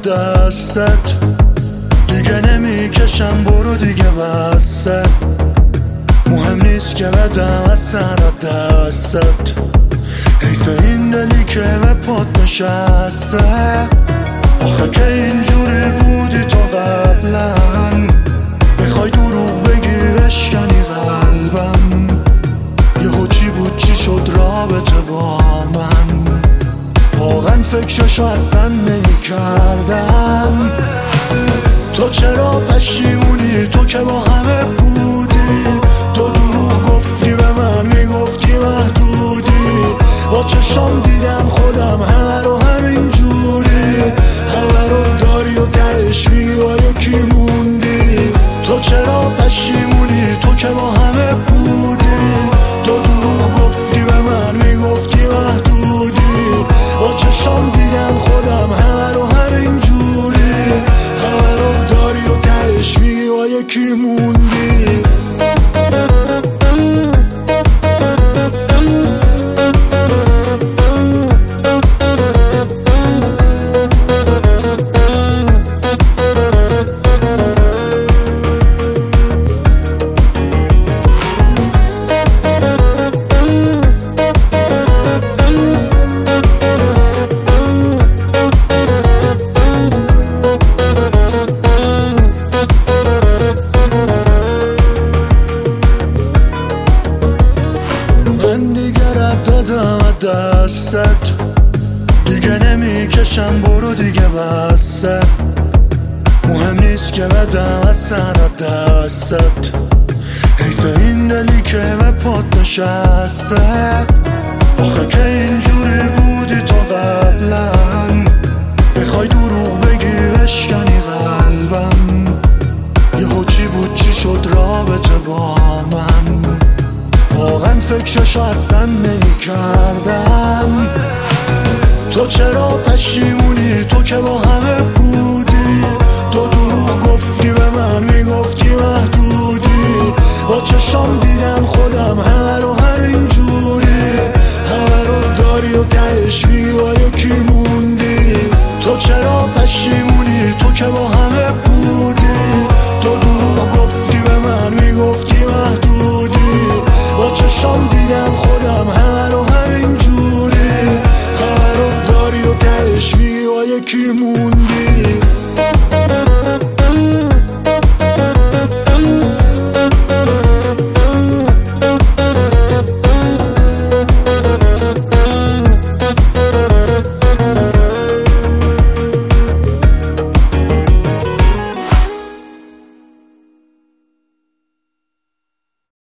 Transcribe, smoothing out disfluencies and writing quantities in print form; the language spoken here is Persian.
دستت، دیگه نمیکشم برو دیگه وسط. مهم نیست که بدم از سر دستت، حیف این دلی که به پات نشسته. آخه که اینجوری بودی تو قبلا، میخوای دروغ بگی بشکنی قلبم. یهو چی بود چی شد رابطه با من، واقعا فکرشو اصلا نمی کردم. تو چرا پشیمونی؟ تو که با همه بودی، تو دروغ گفتی به من، میگفتی محدودی. با چشام دیدم خودم همه رو همین جوری، همه رو داری و تهش میگی با یکی موندی. تو چرا پشیمونی؟ تو که با همه بودی، تو دروغ گفتی به من، میگفتی محدودی. با چشام دیدم خودم همه رو همین جوری، همه رو داری و تهش میگی با یکی موندی. من دیگه رد دادم دستت، دیگه نمیکشم برو دیگه وسط. مهم نیست که بدم از سر دستت، حیف این دلی که به پات نشسته. آخه که اینجوری بودی تو قبلا، میخوای دروغ بگی بشکنی قلبم. یهو چی بود چی شد رابطه با من، واقعا فکرشو اصلا نمی کردم. تو چرا پشیمونی؟ تو که با همه بودی، تو دروغ گفتی به من، میگفتی محدودی. با چشام دیدم خودم همه